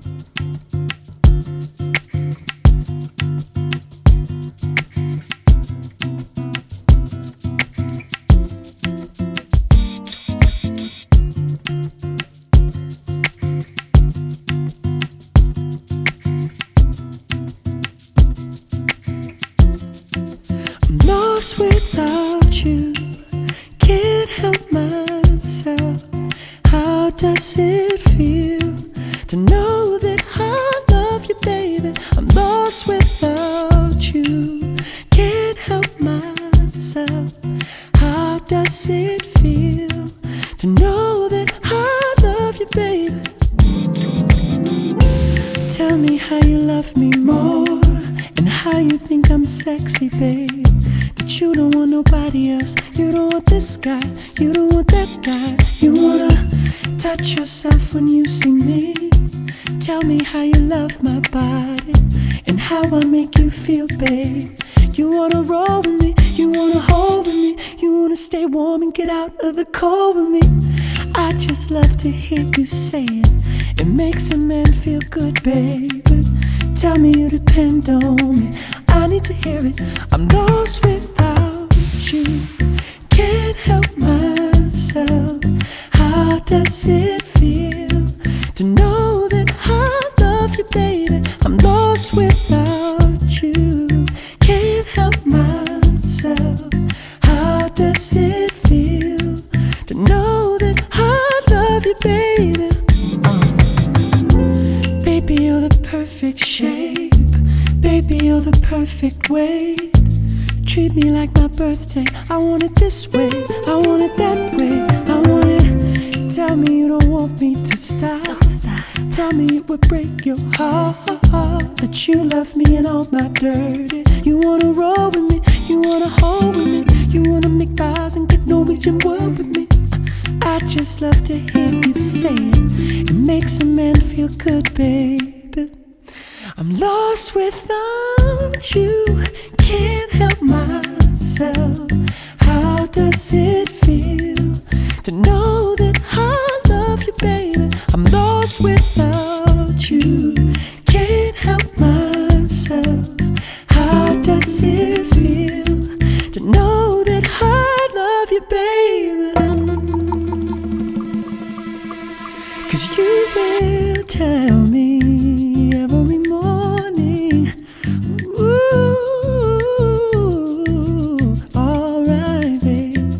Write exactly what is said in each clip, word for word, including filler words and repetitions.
Lost without you, can't help myself. How does it feel to know that I love you, baby? I'm lost without you, can't help myself. How does it feel to know that I love you, baby? Tell me how you love me more, and how you think I'm sexy, babe. That you don't want nobody else, you don't want this guy, you don't want that guy. You wanna touch yourself when you see me. Tell me how you love my body, and how I make you feel, babe. You wanna roll with me, you wanna hold with me, you wanna stay warm and get out of the cold with me. I just love to hear you say it, it makes a man feel good, baby. Tell me you depend on me, I need to hear it. I'm lost without you, can't help myself. How does it feel to know that I love you, baby? I'm lost without you, can't help myself. How does it feel to know that I love you, baby? uh. Baby, you're the perfect shape, baby, you're the perfect weight. Treat me like my birthday, I want it this way, I want it that way, I want it. Tell me you don't want me to stop, don't stop. Tell me it would break your heart that you love me and all my dirty. You wanna roll with me, you wanna hold with me, you wanna make eyes and get Norwegian word with me. I just love to hear you say it, it makes a man feel good, baby. I'm lost without you, can't help myself. How does it feel to know that I love you, baby? I'm lost without you, can't help myself. How does it feel to know that I love you, baby? 'Cause you will tell me every morning, ooh, alright, babe.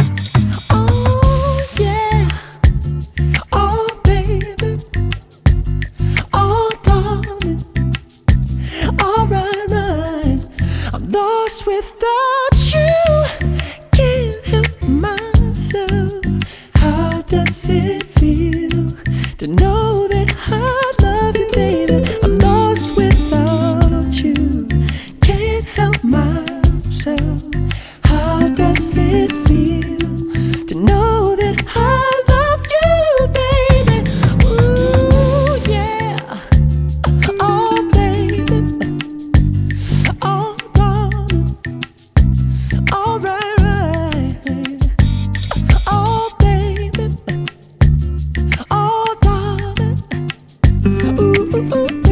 Oh yeah, oh baby, oh darling, alright, right. I'm lost without you, can't help myself. How does it feel to know that I love you, baby? I'm lost without you, can't help myself. How does it feel to know that I love you, baby? Ooh, yeah, oh baby, oh darling, alright, right, baby. Oh baby, oh darling, ooh, ooh, ooh.